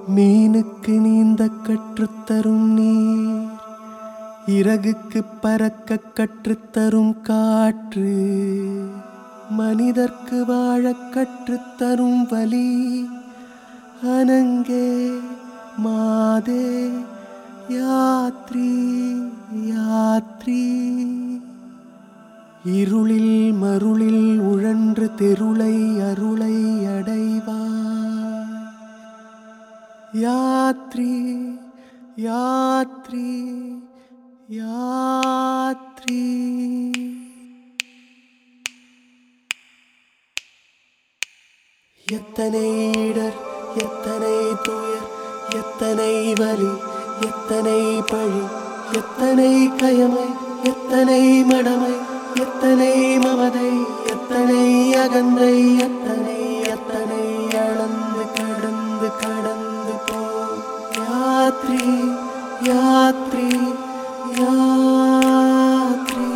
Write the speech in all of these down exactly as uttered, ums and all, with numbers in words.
மீனுக்கு நீந்த கற்றுத்தரும் நீர், இறகுக்கு பறக்க கற்றுத்தரும் காற்று, மனிதர்க்கு வாழ கற்றுத்தரும் வலி. அனங்கே மாதே யாத்ரி யாத்ரி. இருளில் மருளில் உழன்று தெருளை அருளை அடைவாய். யாத்ரி யாத்ரி யாத்ரி. எத்தனை இடர் எத்தனை துயர் எத்தனை வலி எத்தனை பழி எத்தனை கயமை எத்தனை மடமை எத்தனை மமதை எத்தனை அகந்தை எத்தனை எத்தனை அளந்து கடந்து கடந்து போ. யாத்ரி யாத்ரி யாத்ரி.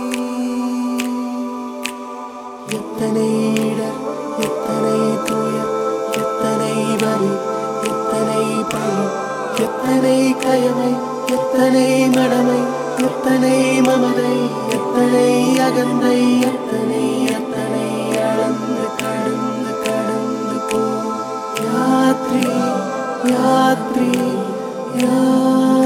எத்தனை இடர் எத்தனை துயர் எத்தனை வலி எத்தனை பழி எத்தனை கயமை எத்தனை மடமை எத்தனை மமதை எத்தனை அகந்தை எத்தனை எத்தனை அளந்து கடந்து கடந்து போ. யாத்ரி யாத்ரி யா.